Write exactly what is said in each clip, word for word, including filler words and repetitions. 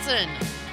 Wisconsin.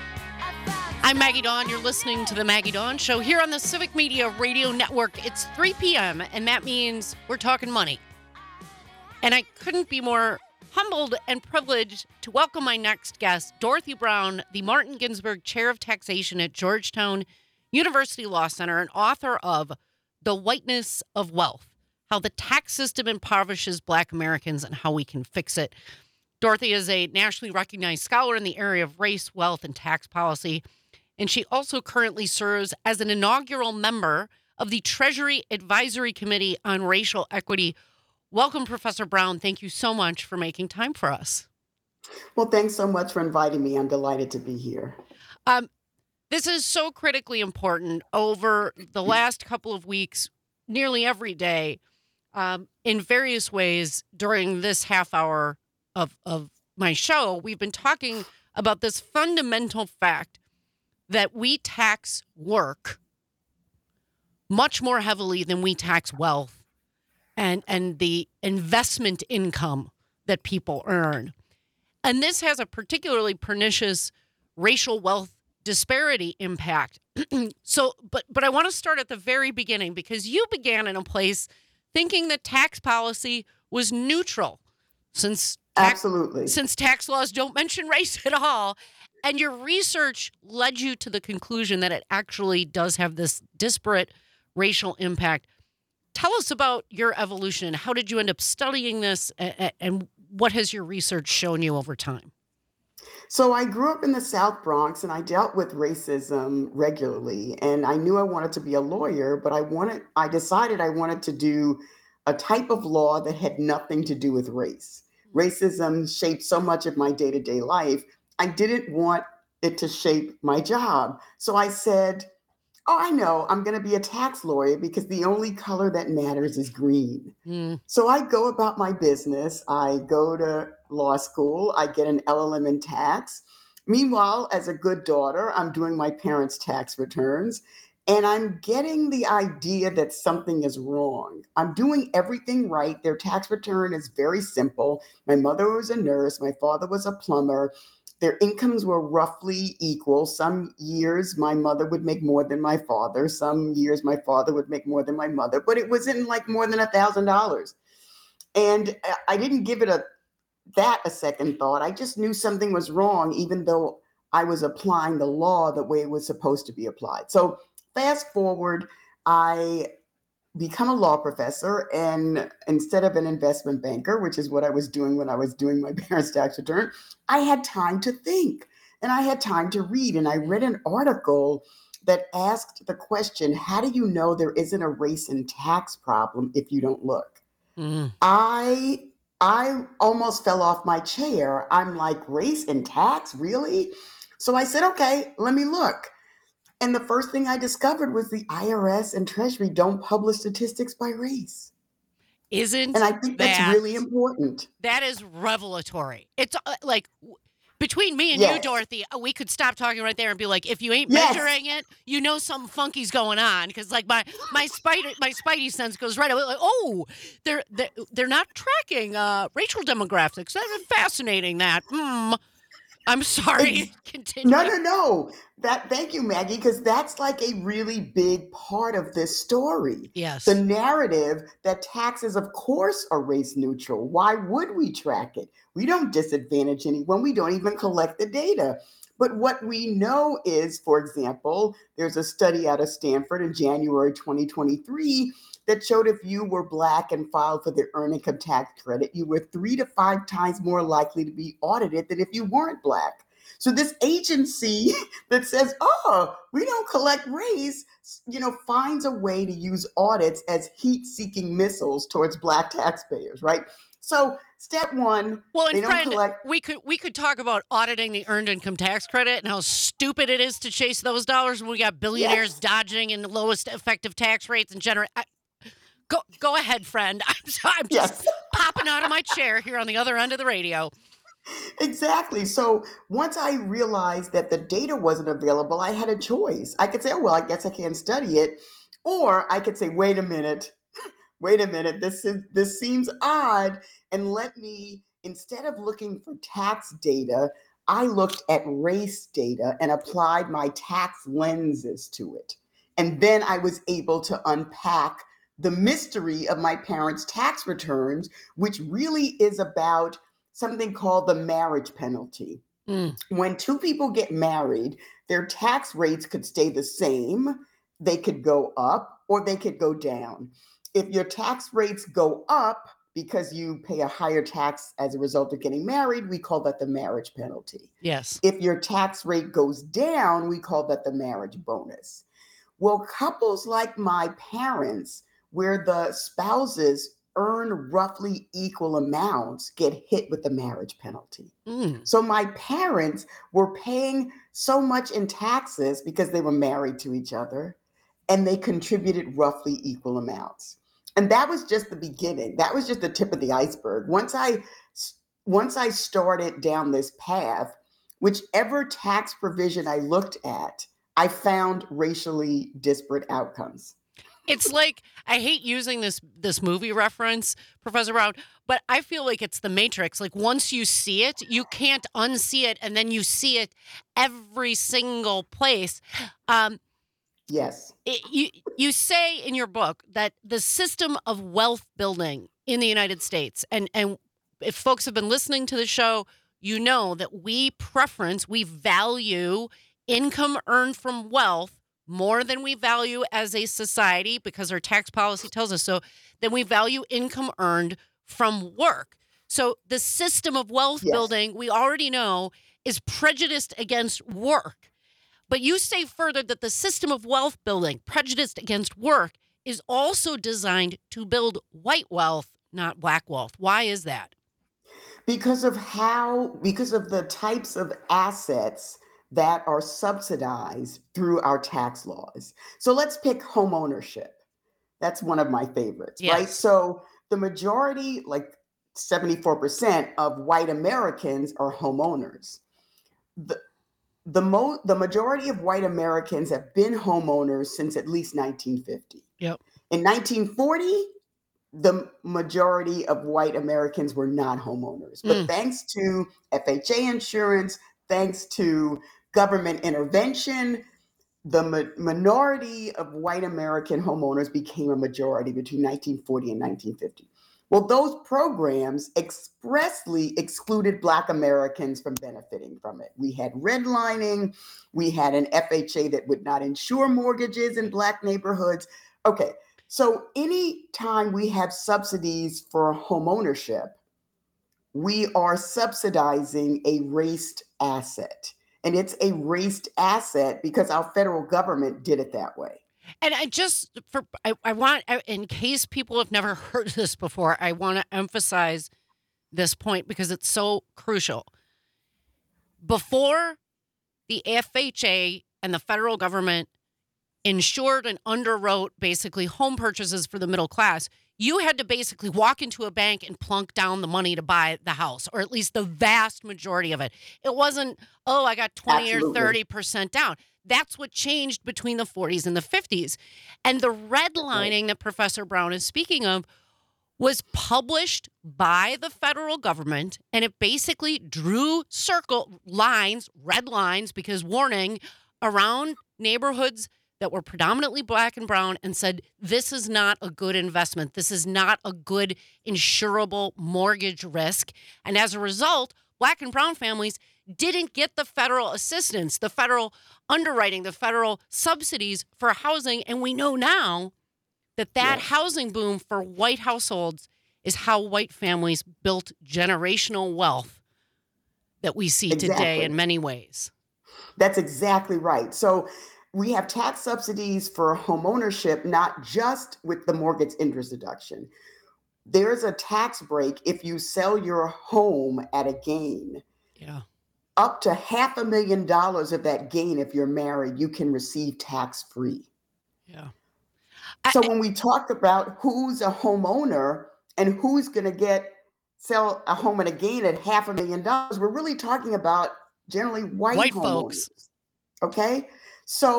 I'm Maggie Dawn. You're listening to The Maggie Dawn Show here on the Civic Media Radio Network. It's three p.m., and that means we're talking money. And I couldn't be more humbled and privileged to welcome my next guest, Dorothy Brown, the Martin Ginsburg Chair of Taxation at Georgetown University Law Center and author of The Whiteness of Wealth: How the Tax System Impoverishes Black Americans and How We Can Fix It. Dorothy is a nationally recognized scholar in the area of race, wealth, and tax policy, and she also currently serves as an inaugural member of the Treasury Advisory Committee on Racial Equity. Welcome, Professor Brown. Thank you so much for making time for us. Well, thanks so much for inviting me. I'm delighted to be here. Um, this is so critically important. Over the last couple of weeks, nearly every day, um, in various ways during this half hour of, of my show, we've been talking about this fundamental fact that we tax work much more heavily than we tax wealth and, and the investment income that people earn. And this has a particularly pernicious racial wealth disparity impact. so, but but I want to start at the very beginning, because you began in a place thinking that tax policy was neutral, since tax, Absolutely. since tax laws don't mention race at all. And your research led you to the conclusion that it actually does have this disparate racial impact. Tell us about your evolution. How did you end up studying this, and, and what has your research shown you over time? So I grew up in the South Bronx, and I dealt with racism regularly. And I knew I wanted to be a lawyer, but I wanted, I decided I wanted to do a type of law that had nothing to do with race. Racism shaped so much of my day-to-day life. I didn't want it to shape my job. So I said, oh, I know, I'm going to be a tax lawyer because the only color that matters is green. Mm. So I go about my business. I go to law school. I get an L L M in tax. Meanwhile, as a good daughter, I'm doing my parents' tax returns, and I'm getting the idea that something is wrong. I'm doing everything right. Their tax return is very simple. My mother was a nurse. My father was a plumber. Their incomes were roughly equal. Some years my mother would make more than my father. Some years my father would make more than my mother, but it wasn't like more than a thousand dollars. And I didn't give it a that a second thought. I just knew something was wrong, even though I was applying the law the way it was supposed to be applied. So fast forward, I become a law professor, and instead of an investment banker, which is what I was doing when I was doing my parents' tax return, I had time to think, and I had time to read. And I read an article that asked the question, how do you know there isn't a race and tax problem if you don't look? Mm. I I almost fell off my chair. I'm like, race and tax, really? So I said, okay, let me look. And the first thing I discovered was the I R S and Treasury don't publish statistics by race. Isn't And I think that, that's really important. That is revelatory. It's uh, like, between me and yes. you, Dorothy, we could stop talking right there and be like, if you ain't yes. measuring it, you know something funky's going on. Because like my my spider my spidey sense goes right away. Like, oh, they're they're, they're not tracking uh, racial demographics. That's fascinating. That. Hmm. I'm sorry. Continue. No, no, no. That thank you, Maggie, because that's like a really big part of this story. Yes. The narrative that taxes, of course, are race neutral. Why would we track it? We don't disadvantage anyone. We don't even collect the data. But what we know is, for example, there's a study out of Stanford in January twenty twenty-three that showed if you were Black and filed for the earned income tax credit, you were three to five times more likely to be audited than if you weren't Black. So this agency that says, oh, we don't collect race, you know, finds a way to use audits as heat-seeking missiles towards Black taxpayers, right? So step one, well, and they don't friend, collect. we could we could talk about auditing the earned income tax credit and how stupid it is to chase those dollars when we got billionaires Yes. dodging and the lowest effective tax rates and generate. Go go ahead, friend. I'm sorry, I'm just Yes. popping out of my chair here on the other end of the radio. Exactly. So once I realized that the data wasn't available, I had a choice. I could say, oh, well, I guess I can't study it. Or I could say, wait a minute, wait a minute, this is, this seems odd. And let me, instead of looking for tax data, I looked at race data and applied my tax lenses to it. And then I was able to unpack the mystery of my parents' tax returns, which really is about something called the marriage penalty. Mm. When two people get married, their tax rates could stay the same, they could go up, or they could go down. If your tax rates go up because you pay a higher tax as a result of getting married, we call that the marriage penalty. Yes. If your tax rate goes down, we call that the marriage bonus. Well, couples like my parents, where the spouses earn roughly equal amounts, get hit with the marriage penalty. Mm. So my parents were paying so much in taxes because they were married to each other, and they contributed roughly equal amounts. And that was just the beginning. That was just the tip of the iceberg. Once I once I started down this path, whichever tax provision I looked at, I found racially disparate outcomes. It's like, I hate using this this movie reference, Professor Brown, but I feel like it's the Matrix. Like, once you see it, you can't unsee it, and then you see it every single place. Um, Yes. it, you you say in your book that the system of wealth building in the United States, and and if folks have been listening to the show, you know that we preference, we value income earned from wealth more than we value as a society, because our tax policy tells us so, then we value income earned from work. So the system of wealth Yes. building, we already know, is prejudiced against work. But you say further that the system of wealth building, prejudiced against work, is also designed to build white wealth, not black wealth. Why is that? Because of how, because of the types of assets that are subsidized through our tax laws. So let's pick home ownership. That's one of my favorites, right? Yes. So the majority, like seventy-four percent of white Americans are homeowners. The, the, mo- the majority of white Americans have been homeowners since at least nineteen fifty. Yep. In nineteen forty, the majority of white Americans were not homeowners. But Mm. thanks to F H A insurance, thanks to government intervention, the ma- minority of white American homeowners became a majority between nineteen forty and nineteen fifty. Well, those programs expressly excluded Black Americans from benefiting from it. We had redlining, we had an F H A that would not insure mortgages in Black neighborhoods. Okay, so anytime we have subsidies for home ownership, we are subsidizing a raced asset. And it's a raced asset because our federal government did it that way. And I just, for I, I want, I- in case people have never heard this before, I want to emphasize this point because it's so crucial. Before the F H A and the federal government insured and underwrote basically home purchases for the middle class, you had to basically walk into a bank and plunk down the money to buy the house, or at least the vast majority of it. It wasn't, oh, I got twenty Absolutely. or thirty percent down. That's what changed between the forties and the fifties. And the redlining that Professor Brown is speaking of was published by the federal government, and it basically drew circle lines, red lines, because warning, around neighborhoods that were predominantly Black and brown, and said, this is not a good investment. This is not a good insurable mortgage risk. And as a result, Black and brown families didn't get the federal assistance, the federal underwriting, the federal subsidies for housing. And we know now that that Yes. housing boom for white households is how white families built generational wealth that we see today Exactly. in many ways. That's exactly right. So we have tax subsidies for home ownership, not just with the mortgage interest deduction. There's a tax break if you sell your home at a gain. Yeah. Up to half a million dollars of that gain, if you're married, you can receive tax free. Yeah. I- So when we talk about who's a homeowner and who's going to get sell a home at a gain at half a million dollars, we're really talking about generally white, White homeowners. folks. Okay, so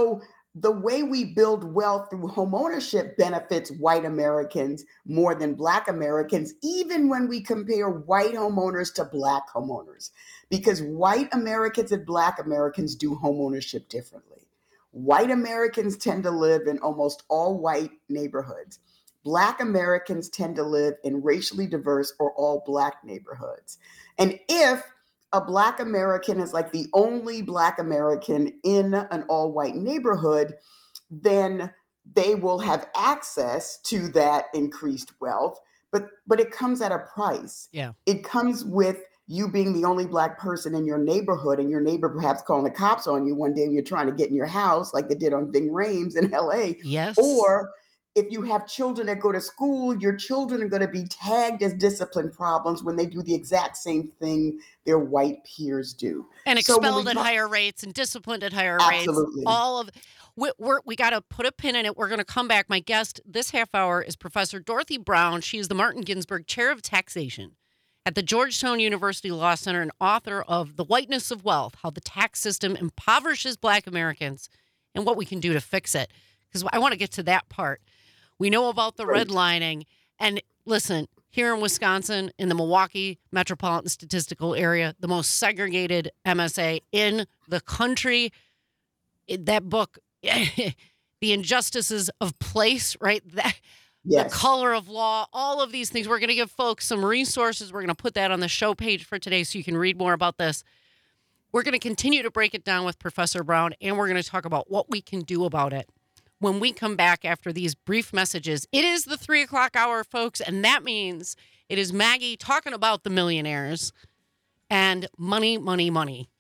the way we build wealth through homeownership benefits white Americans more than Black Americans, even when we compare white homeowners to Black homeowners, because white Americans and Black Americans do homeownership differently. White Americans tend to live in almost all white neighborhoods. Black Americans tend to live in racially diverse or all Black neighborhoods. And if a Black American is like the only Black American in an all white neighborhood, then they will have access to that increased wealth. But, but it comes at a price. Yeah. It comes with you being the only Black person in your neighborhood and your neighbor perhaps calling the cops on you one day when you're trying to get in your house, like they did on Ving Rhames in L A. Yes. Or if you have children that go to school, your children are going to be tagged as discipline problems when they do the exact same thing their white peers do. And So when expelled we at talk- higher rates and disciplined at higher Absolutely. rates. All of we, we're, we got to put a pin in it. We're going to come back. My guest this half hour is Professor Dorothy Brown. She is the Martin Ginsburg Chair of Taxation at the Georgetown University Law Center and author of The Whiteness of Wealth, How the Tax System Impoverishes Black Americans and What We Can Do to Fix It. Because I want to get to that part. We know about the Great. redlining. And listen, here in Wisconsin, in the Milwaukee Metropolitan Statistical Area, the most segregated M S A in the country, it- that book, The Injustices of Place, right? That, Yes. The Color of Law, all of these things. We're going to give folks some resources. We're going to put that on the show page for today so you can read more about this. We're going to continue to break it down with Professor Brown, and we're going to talk about what we can do about it when we come back after these brief messages. It is the three o'clock hour, folks, and that means it is Maggie talking about the millionaires and money, money, money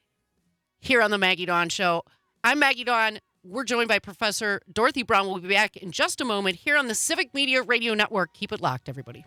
here on the Maggie Dawn Show. I'm Maggie Dawn. We're joined by Professor Dorothy Brown. We'll be back in just a moment here on the Civic Media Radio Network. Keep it locked, everybody.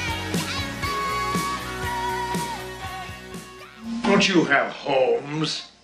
Don't you have homes?